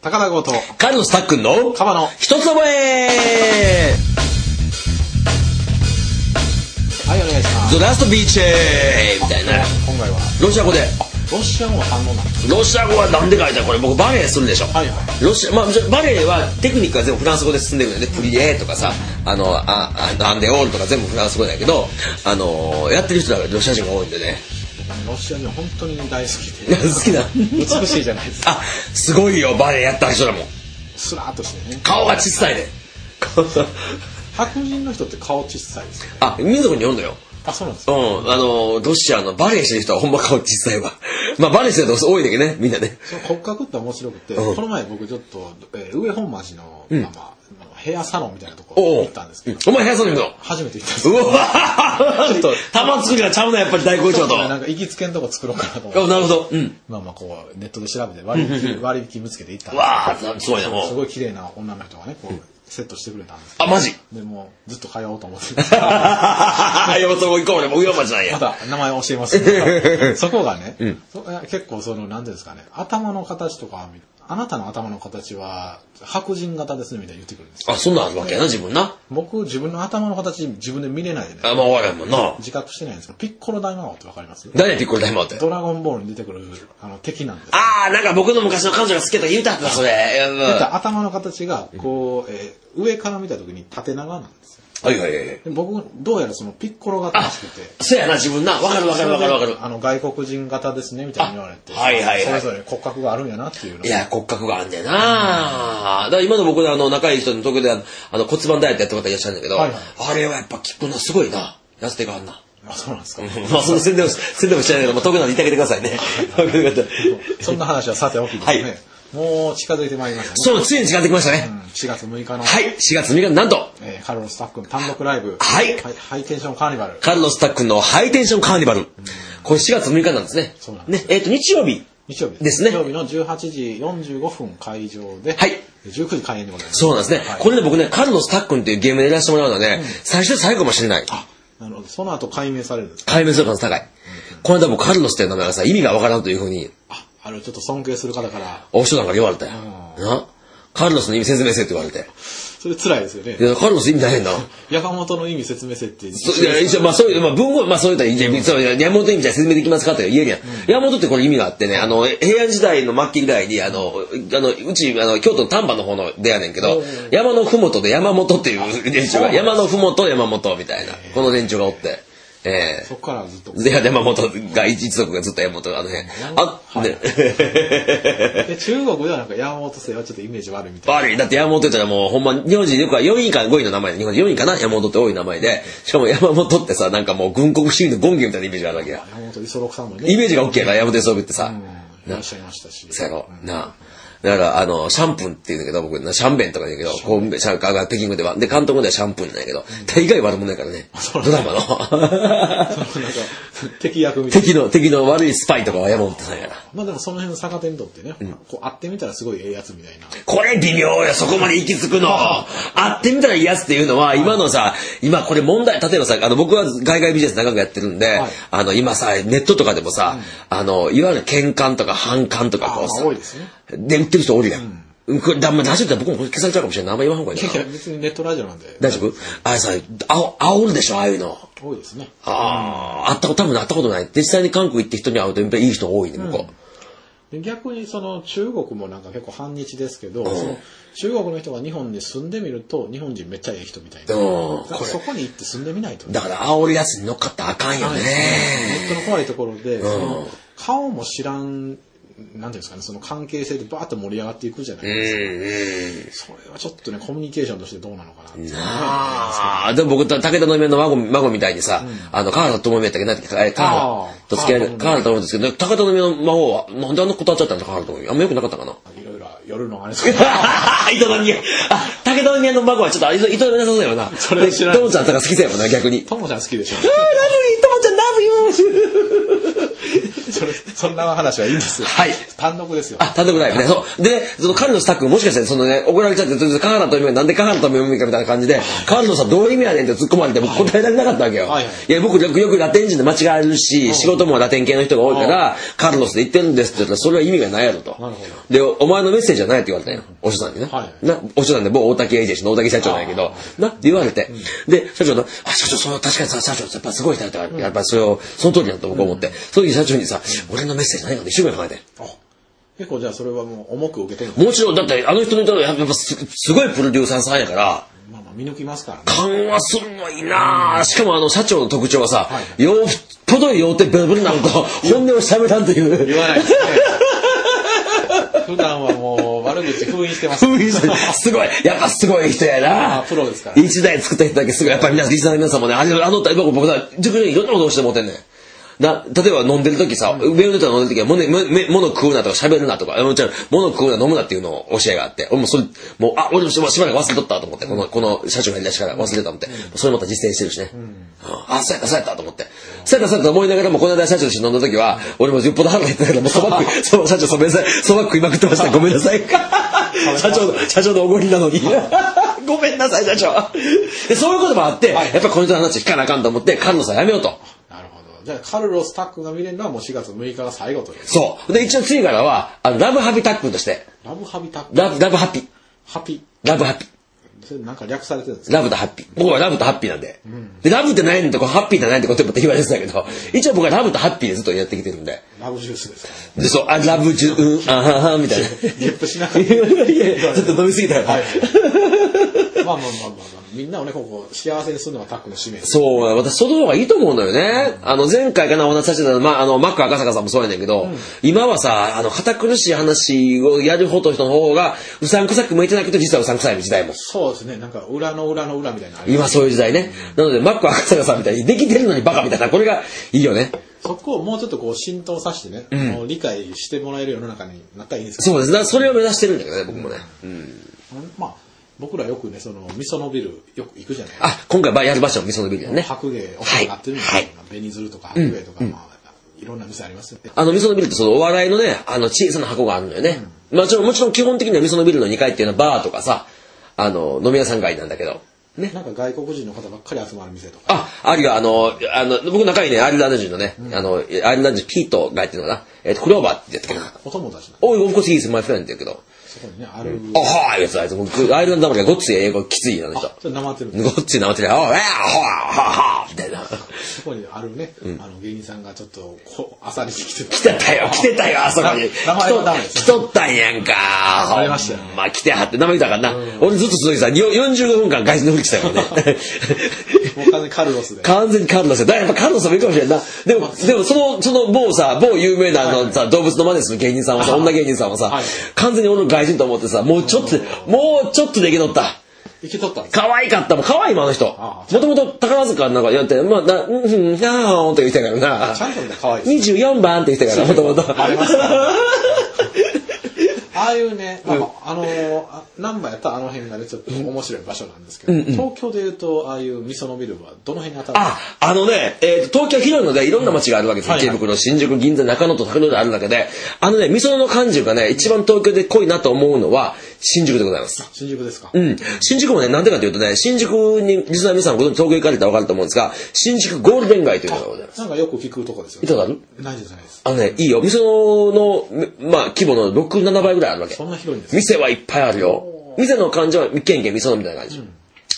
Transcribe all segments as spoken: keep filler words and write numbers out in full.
高田剛とカルロスタックンのカバの一つ覚え。 はい、お願いします。 ゾラストビーチみたいな。 今回はロシア語で。 ロシア語は反応なんですロシア語はなんで書いたらこれ僕バレエするでしょ。 はいはい。 ロシア、まあ、バレエはテクニックは全部フランス語で進んでるんでね。プリエとかさ、あの、あ、あアンデオールとか全部フランス語だけど、あの、やってる人はロシア人が多いんでね。 ロシア人は本当に大好きで。 好きな。 美しいじゃないですか。 あ、すごいよ、バレエやった人だもん。 スラーっとしてね。 顔が小さいね。 白人の人って顔小さいですよね。 あ、民族に呼んだよ。 あ、そうなんですか。 うん、あのロシアのバレエしてる人はほんま顔小さいわ。まあバレエしてる人多いんだけどね、みんなね。 その骨格って面白くて、 うん、 この前僕ちょっと、えー、上本町の、 うん、 まあまあヘアサロンみたいなところ行ったんですけど、 お, お, お前ヘアサロン行くの初めて行ったんですよ。 うわちょっと玉作りがちゃうな、やっぱり大好調と。 なんか行きつけんとこ作ろうかなと思って。 あ、なるほど。うん、 まあまあこうネットで調べて割引割引見つけて行ったんですけど、 わあ、すごいな、もう。 すごい綺麗な女の人がね、こう。うん、セットしてくれたんです。 あ、マジ？ でもずっと通おうと思って。 いや、そこ行こうね、もう上町なんや。 また名前教えます。そこがね、うん、結構そのなんていうんですかね、頭の形とか、あなたの頭の形は白人型ですねみたいに言ってくるんですよ。 あ、そんなんあるわけやな、自分な。 僕自分の頭の形自分で見れないでね。 あ、まあわかるもんな。 自覚してないんですけど、ピッコロ大魔王ってわかります？ 誰ピッコロ大魔王って？ ドラゴンボールに出てくるあの敵なんです。 ああ、なんか僕の昔の彼女が好きだと言うたったそれ。 頭の形がこう、えー、上から見た時に縦長なんですよ。 はいはいはい。 僕どうやらそのピッコロ型らしくて。 そうやな、自分な。わかるわかるわかるわかる。 あの外国人型ですねみたいに言われて。 はいはいはい。 それぞれ骨格があるんやなっていうの。 いや、骨格があんだよな。だから今の僕のあの仲いい人の東京であの骨盤ダイエットやってる方いらっしゃるんだけど、はいはい、あれはやっぱ聞くのすごいな。痩せてかんな。 あ、そうなんですか。 まあその宣伝を宣伝もしないけど、まあ東京なんで言ってあげてくださいね。 そんな話はさておきですね。はい、もう近づいてまいりましたね。 そう、ついに近づいてきましたね。 うん、しがつむいかの。 はい、しがつむいかのなんと、 えー、カルロスタックン単独ライブ。 はい。 ハイテンションカーニバル。 カルロスタックンのハイテンションカーニバル。うん、これしがつむいかなんですね。 そうなんです。 ね、えっと日曜日。 日曜日ですね。 日曜日のじゅうはちじよんじゅうごふん会場で、 はい。 じゅうくじ開演でございます。 そうなんですね。はい、これね、僕ね、カルロスタックンっていうゲームでやらせてもらうのはね、うん、最初で最後かもしれない。 あ、なるほど。その後解明されるんですか？ 解明する可能性高い。うん、この間もカルロスっていう名前がさ、意味がわからんというふうに。 あ、あれちょっと尊敬する方から。 お人なんか言われたよ。な。カルロスの意味説明せって言われて。 それ辛いですよね。 いや、カルロス意味ないへんな。 山本の意味説明せって。 そいや、一応、まあそういう、まあ文語、まあそういうといいじゃん。そう、山本意味じゃ説明できますかって言えるやん。うん、山本ってこれ意味があってね、あの、平安時代の末期ぐらいに、あの、あの、うち、あの、京都の丹波の方のでやねんけど、山のふもとで山本っていう連中が、山のふもと山本みたいな、この連中がおって。ええー、 そこからずっと。 で、山本が、一族がずっと山本、あの辺。あ、 はい、 ね。 で、中国ではなんか山本姓はちょっとイメージ悪いみたいな。 悪い。だって山本って言ったらもう、ほんま、日本人よくはよんいかごいの名前で、日本人よんいかな山本って多い名前で、しかも山本ってさ、なんかもう軍国主義の権限みたいなイメージがあるわけや。 山本五十六さんもね。 イメージが OK やから、山本五十六ってさ。 いらっしゃいましたし。 そうやろ。なあ。だから、あの、シャンプンって言うんだけど、僕、シャンベンとか言うんだけど、こう、シャン、北京語では。で、関東語ではシャンプンなんだけど、大概悪者やからね。ドラマの。 敵役みたいな。 敵の、敵の悪いスパイとかは山本さんやな。 まあでもその辺の逆手にとってね、こう会ってみたらすごいええやつみたいな。 これ微妙よ、そこまで行き着くの。会ってみたらいいやつっていうのは、今のさ、今これ問題、例えばさ、あの、僕は海外ビジネス長くやってるんで、あの、今さ、ネットとかでもさ、あの、いわゆる喧嘩とか反感とかこうさ、 多いですね。 で、売ってる人おるやん。うん、これ、だ、ま、ラジオって僕も消されちゃうかもしれない。あんま言わんほうがいいな。 いや、別にネットラジオなんで。 大丈夫？あれさ、あお、煽るでしょ、ああいうの。 多いですね。 ああ、会ったこと、多分会ったことない。実際に韓国行って人に会うと、やっぱりいい人多いね、向こう。逆にその中国もなんか結構反日ですけど、うん、その中国の人が日本に住んでみると日本人めっちゃいい人みたいな、うん、だからそこに行って住んでみないと、ね、 だから煽るやつに乗っかったらあかんよね。 ネットの怖いところで、 うん、 その顔も知らんなんていうんですかね、その関係性でバーッと盛り上がっていくじゃないですか。それはちょっとねコミュニケーションとしてどうなのかなって。 ああ、でも僕武田の嫁の孫孫みたいにさ、うん、あの川原智美やったっけなんて川原と付き合い川原智美ですけど、武田の嫁の孫はなんであんな断っちゃったんだ川原智美。あんま良くなかったかな。 いろいろ夜のあれですけど。 糸の宮、あ武田の宮の孫はちょっと糸糸の宮さそうだよな。 それ知らない。 ともちゃんとか好きだよな逆に。 ともちゃん好きでしょ。 ああラブリーともちゃんラブユー。 それそんな話はいいんですよ。 はい。 単独ですよ。 あ、単独ライブね。そう。で、そのカルロスタックもしかして、そのね、怒られちゃって、カハラと読めなんでカハラと読めかみたいな感じで、カルロスはどういう意味やねんって突っ込まれて、僕答えられなかったわけよ。はいはい、いや、僕よくよくラテン人で間違えるし、仕事もラテン系の人が多いから、カルロスで言ってるんですって言ったら、それは意味がないやろと。なるほど。で、お前のメッセージじゃないって言われたんよ。お師匠さんにね。はい、な、お師匠さんで某大竹エージェンシーの大竹社長なんやけど、なって言われて。うん、で、社長の、あ、社長、その確かにさ、社長、やっぱすごい人だったから、やっぱりそれを、その通りだと僕は思って、うん、その時社長にさ、俺のメッセージ何かで一生懸命考えて。 結構じゃあそれはもう重く受けてるもちろん、だってあの人の言ったらやっぱす、すごいプロデューサーさんやから、 まあまあ見抜きますからね。 緩和するのいいなぁ。しかもあの社長の特徴はさ、はい、よっぽど酔ってベロベロになると本音を喋らんという。 言わないですね。普段はもう悪口封印してます、ね。封印してすごい。やっぱすごい人やな。 プロですから、ね。 一台作った人だけすごい。やっぱり皆さん、リスナーの皆さんもね、あの、あの、僕、僕さ、自分でいろんなことをしてもってんねん。な、例えば飲んでる時さ、上の人が飲んでる時は、もの、もの食うなとか喋るなとか、もちろん、もの食うな飲むなっていうのを教えがあって、俺もそれ、もう、あ、俺もしばらく忘れとったと思って、この、この社長がいらっしゃから忘れたと思って、それまた実践してるしね。うん、あ、そうやった、そうやったと思って。そうやった、そうやったと思いながらも、この間社長として飲んだ時は、俺もよっぽど腹減ってたから、もうそば食い、そば、社長、ごめんなさい、そば食いまくってました。ごめんなさい。社長の、社長のおごりなのに。ごめんなさい、社長。で、そういうこともあって、やっぱこの人の話聞かなあかんと思って、カルロスはやめようと。 じゃあカルロスタックが見れるのはもうしがつむいかが最後という。 そう。で、一応次からは、あの、ラブハピタックとして。 ラブハピタックラブ、ラブハピ。 ハピ。 ラブハピ。 それなんか略されてるんですか？ ラブとハッピー。僕はラブとハッピーなんで。うん、で、ラブって何やねんとか、ハッピーって何やねんってことって言われてたけど、一応僕はラブとハッピーでずっとやってきてるんで。 ラブジュースですか？ で、そう、あ、ラブジュー、うん、あはは、みたいな。 ゲップしなかった。いやいや、ちょっと飲みすぎたよ。はい。 まあまあまあまあ、みんなをね、ここ幸せにするのがタックの使命。 そう、私その方がいいと思うんだよね。うん、あの、前回かな、お話しさせてた、まあ、あの、マック赤坂さんもそうやねんけど、うん、今はさ、あの、堅苦しい話をやる方と人の方が、うさんくさく向いてないけど、実はうさんくさい時代も。 そうですね、なんか、裏の裏の裏みたいな。 今そういう時代ね。うん、なので、マック赤坂さんみたいに、できてるのにバカみたいな、これがいいよね。 そこをもうちょっとこう浸透させてね、うん、理解してもらえる世の中になったらいいんですか、ね、そうです。だからそれを目指してるんだけどね、僕もね。うんうん、 まあ僕らよくね、その味噌のビルよく行くじゃないですか。 あ、今回やる場所の味噌のビルだね。 白芸お世話になってるんですけど、紅鶴とか白芸とか、うん、まあいろんな店ありますよね。 あの味噌のビルってそのお笑いのね、あの小さな箱があるのよね。うん、もちろんもちろん基本的には味噌のビルのにかいっていうのはバーとかさ、あの飲み屋さん街なんだけど。ね、 なんか外国人の方ばっかり集まる店とか。 あ、あるよ、あの、あの、僕仲いいね、アイルランド人のね、うん、あの、アイルランド人ピートがやってるのかな。えっと、クローバーって言ってたっけな。 お友達なの。おい、オフコースイースマイフレンドって言うけど。 そこにね、ある。 あはーい、やつ、あいつ、アイルランドだからごっつい英語きついなの人。 あ、それなまってる。 ごっついなまってる。あ、はーはーはーみたいな。 そこにあるね、うん、あの芸人さんがちょっと、こう、あさりに来てた。来てたよ、来てたよ、あそこに。 名前はダメです。 来とったんやんか。 ありましたよ。 まあ、来てはって、名前言ったからな。俺ずっと続いてさ、よんじゅうごふんかん外人のふりしてたからね。 もう完全にカルロスで。 完全にカルロスで。だからやっぱカルロスもいいかもしれんな。でも、でもその、その某さ、某有名なあのさ、動物の真似する芸人さんはさ、女芸人さんはさ、完全に俺の外人と思ってさ、もうちょっと、もうちょっとできとった。 生きとったんですかわいかったもん。かわいいもん、あの人。もともと宝塚なんかやって、まあ、な、うん、うん、なーんって言ってたからな。 ちゃんと見たらかわいい。 にじゅうよんばんって言ってたから、もともと。 ありますかああいうね、まあ、あの、難波やったらあの辺がね、ちょっと面白い場所なんですけど、うんうん、東京でいうと、ああいう味噌のビルはどの辺に当たるんですか？ あ、あのね、えー、東京は広いのでいろんな街があるわけですよ。池袋、はいはい、新宿、銀座、中野と高野であるだけで、あのね、味噌の感じがね、一番東京で濃いなと思うのは、新宿でございます。 新宿ですか？ うん。新宿もね、なんでかというとね、新宿に、リスナー皆さんご存知、東京行かれたら分かると思うんですが、新宿ゴールデン街というのがございます。 なんかよく聞くとこですよね。 見たことある？ ないです、ないです。 あのね、いいよ。味噌の、まあ、規模のろく、ななばいぐらいあるわけ。 そんな広いんですか？ 店はいっぱいあるよ。店の感じは、けんけん味噌のみたいな感じ。うん、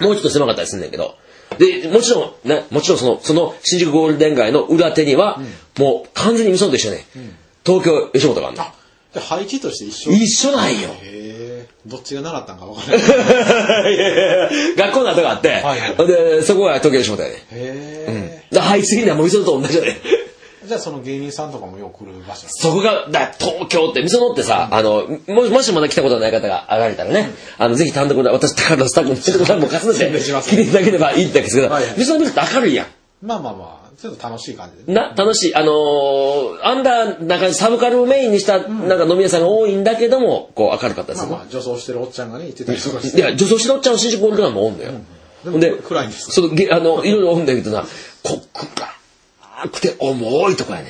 もうちょっと狭かったりするんだけど。で、もちろん、ね、もちろんその、その、新宿ゴールデン街の裏手には、うん、もう完全に味噌と一緒ね。うん、東京、吉本があるの。 あ、じゃ配置として一緒？ 一緒なんよ。 へー。どっちが習ったんか分からない。いやいやいや学校の後があって、はいはい、で、そこは東京吉本やね。 へー。うん。配置的にはもう味噌と同じだね。 じゃあその芸人さんとかもよく来る場所。 そこが、だ東京って、味噌のってさ、うん、あの、もし、もしまだ来たことない方が上がれたらね、うん、あの、ぜひ単独で、私、高野スタッフの単独でも重ねて、来ていただければいいんですけど、はいはい、味噌のビルって明るいやん。 まあまあまあ、ちょっと楽しい感じで、 ね。な、楽しい。あのー、アンダー、なんかサブカルをメインにした、なんか飲み屋さんが多いんだけども、こう明るかったですよ、ね。 まあまあ、女装してるおっちゃんがね、言ってたりとかして。 いや、女装してるおっちゃんの新宿ゴールデン街もおんのよ。 うん、でも、暗いんですか？ その、あの、いろいろおんだけどな、コックが、暗くて重いとこやね。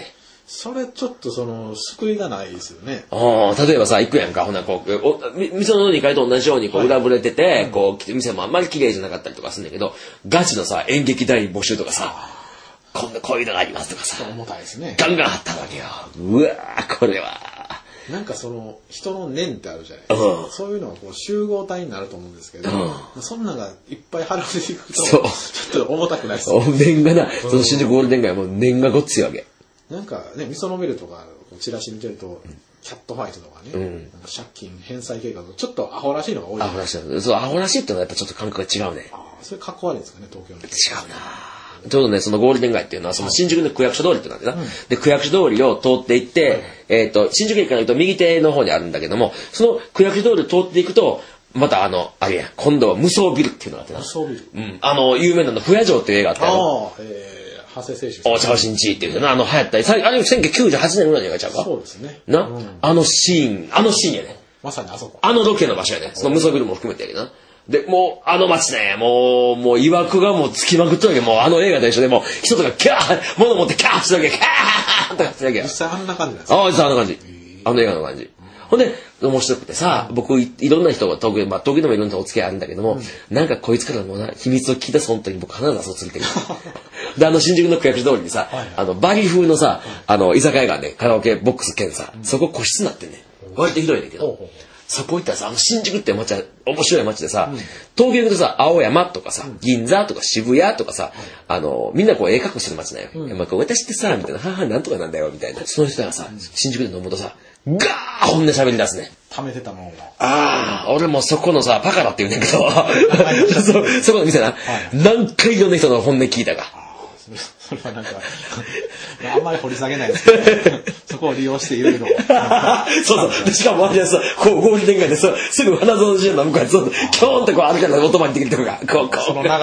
それちょっとその救いがないですよね。 ああ、例えばさ、行くやんか、ほな、こう、お店のにかいと同じように、こう、裏ぶれてて、はい、こう、店もあんまり綺麗じゃなかったりとかするんだけど、ガチのさ、演劇代募集とかさ、こんな、こういうのがありますとかさ、 重たいですね。 ガンガンあったわけよ。うわー、これは。 なんかその、人の念ってあるじゃないですか。うん、そういうのがこう集合体になると思うんですけど、うん、そんなのがいっぱい払われていくと、ちょっと重たくないですか。念がな、その新宿ゴールデン街はもう念がごっついわけ。 なんかね、みそのビルとか、チラシ見てると、キャットファイトとかね、うん、なんか借金返済計画とちょっとアホらしいのが多い。 アホらしい。そう、アホらしいってのはやっぱちょっと感覚が違うね。 ああ、それかっこ悪いですかね、東京の。 違うなちょうどね、そのゴールデン街っていうのは、その新宿の区役所通りってなんだよな。うん、で、区役所通りを通っていって、うん、えっと、新宿駅から行くと右手の方にあるんだけども、その区役所通りを通っていくと、またあの、あれや、今度は無双ビルっていうのがあってな。 無双ビルうん。あの、有名なの、不夜城っていう映画あったよ。 ああ、えー。長谷清舟さん。 お茶新地っていうのあの流行ったり、あれせんきゅうひゃくきゅうじゅうはちねんぐらいに描いちゃうか。 そうですね。 な、うん、あのシーン、あのシーンやね。 まさにあそこ。 あのロケの場所やね。その無双ビルも含めてやけどな。で、もう、あの街ね、もう、もう、曰くがもうつきまくっとるわけ。もう、あの映画と一緒で、もう、人とか、キャー物持って、キャーしてるわけ、キャーとかしてるわけ。 実際あんな感じなんですか？ ああ、実際あんな感じ。あの映画の感じ。ほんで、面白くてさ、僕い、いろんな人が東京、まあ、東京でもいろんな人お付き合いあるんだけども、うん、なんかこいつからもな、秘密を聞いたその時に僕必ず遊びついてる。で、あの、新宿の区役所通りにさ、はいはい、あの、バリ風のさ、あの、居酒屋がね、カラオケボックス兼さ、うん、そこ個室になってんね。割と広いんだけど、うん、そこ行ったらさ、あの、新宿って街は面白い街でさ、うん、東京行くとさ、青山とかさ、うん、銀座とか渋谷とかさ、うん、あの、みんなこう、ええ格好してる街だよ。うん、まあ、私ってさ、みたいな、はは、なんとかなんだよ、みたいな。その人がさ、うん、新宿で飲むとさ、ガー本音喋り出すね。 溜めてたもんが。 ああ、俺もそこのさ、パカラって言うねんけど、そ、そこの店な、はい、何回いろんな人の本音聞いたか。 それはなんか、あんまり掘り下げないですけど、そこを利用していろいろ。 そうそう。しかも、あれさ、こう、ゴールデン街でさ、すぐ花園市の向こうに、キョーンってこう歩かないオートバイにできるとこが、こう、こう。 その流れ、ね。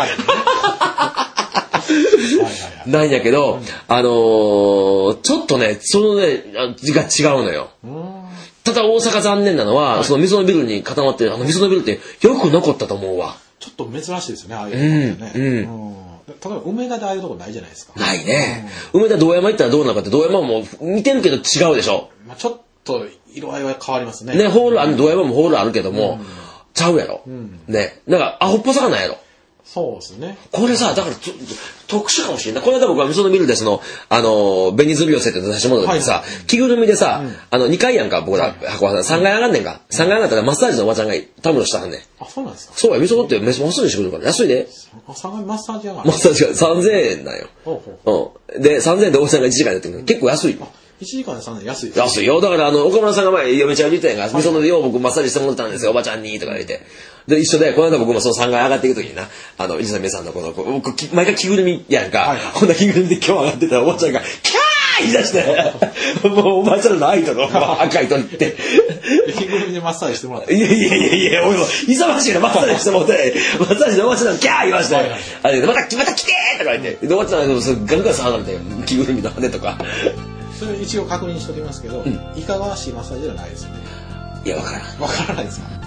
なんやけど、うん、あのー、ちょっとね、そのね、が違うのよ。ただ大阪残念なのは、はい、そのみそのビルに固まってる、あのみそのビルってよく残ったと思うわ。 ちょっと珍しいですよね、ああいうのね。うん。うん、例えば梅田でああいうとこないじゃないですか。 ないね。うん、梅田堂山行ったらどうなのかって、堂山も似てるけど違うでしょ。 まあちょっと色合いは変わりますね。 ね、ホールある、堂山もホールあるけども、うん、ちゃうやろ。うん、ね。なんかアホっぽさがないやろ。 そうですね。 これさ、だから特殊かもしれない。この間僕はみそのビルでその、あの、ベニズリオセって出し物でさ、はいはい、着ぐるみでさ、うん、あの、にかいやんか、僕ら、箱はさんがい上がんねんか。さんがい上がったらマッサージのおばちゃんがたむろしたはんねん。 あ、そうなんですか？ そうや、みそのってマッサージしてくるから安いで。 さんがいマッサージ上がる？ マッサージがさんぜんえんだよ。ほうほう。うん。で、さんぜんえんでおばちゃんがいちじかんやってるの結構安いよ。 いちじかんでさんぜんえん安い。 安いよ。だからあの、岡村さんが前、嫁ちゃんに言ったやんか、みそのでよう僕マッサージしてもらったんですよ、おばちゃんに、とか言って。で、一緒で、この間僕もそのさんがい上がっていくときにな、あの、伊沢美さんのこの、僕、毎回着ぐるみやんか、はいはい、こんな着ぐるみで今日上がってたらおばちゃんが、キャー言い出して、もうおばちゃんのアイドルを赤いと言って。 着ぐるみでマッサージしてもらった。 いやいやいやいや、俺も、勇ましいからマッサージしてもらって、マッサージでおばちゃんがキャー言いまして、はいはい、あれで、また、また来てーとか言って、で、おばちゃんがガンガン触られて、着ぐるみの羽とか。 それ一応確認しておきますけど、うん、いかがわしいマッサージではないですよね。 いや、わからん。 わからないですか？